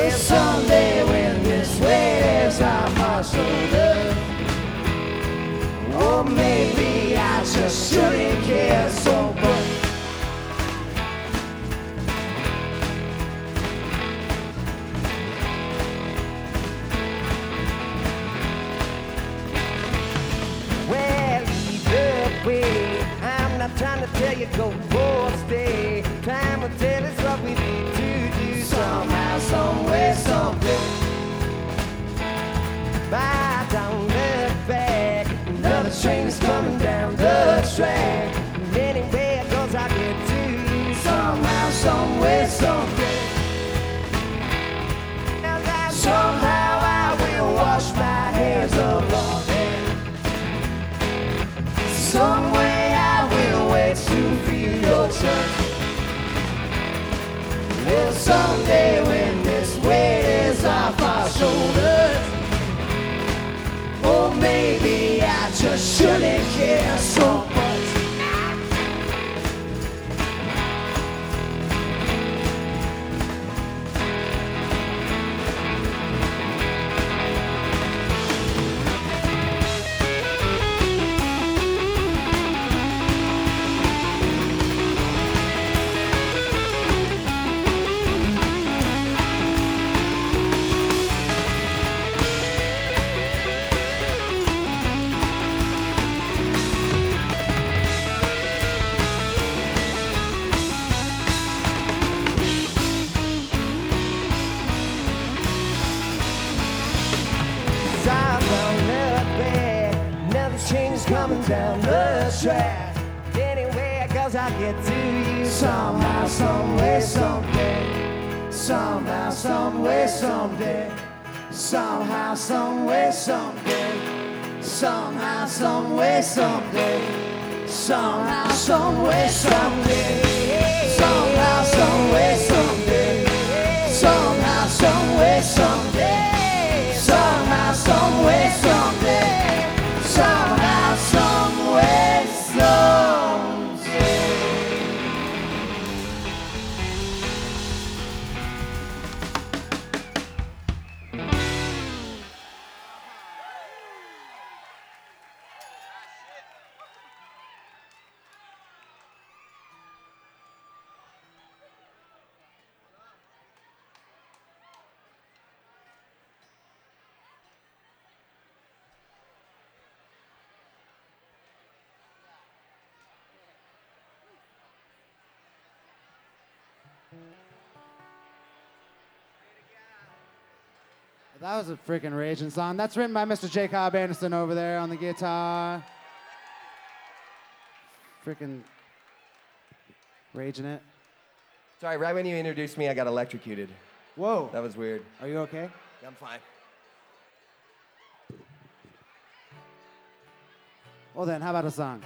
Well, someday when this weight is off my shoulder, or maybe I just shouldn't care so much. Well, either way, I'm not trying to tell you go or stay. Time will tell us what we need to do. Somehow, somewhere, someday. Bye, don't look back. Another train is coming down the track. And anyway it goes, I get to you. Somehow, somewhere, someday. Somehow I will wash my hands of all that. Some way I will wait to feel your touch. Well, someday when this weight is off our shoulders, or maybe I just shouldn't care so much. Coming down the track. Anyway it goes, I get to you. Somehow, somewhere, someday. Somehow, somewhere, someday. Somehow, somewhere, someday. Somehow, somewhere, someday. Somehow, somewhere, someday. Somehow, somewhere, someday. Somehow, somewhere, someday. Somehow, somewhere, someday. Somehow, somewhere, someday. That was a freaking raging song. That's written by Mr. J. Cobb Anderson over there on the guitar. Freaking raging it. Sorry, right when you introduced me, I got electrocuted. Whoa. That was weird. Are you okay? I'm fine. Well then, how about a song?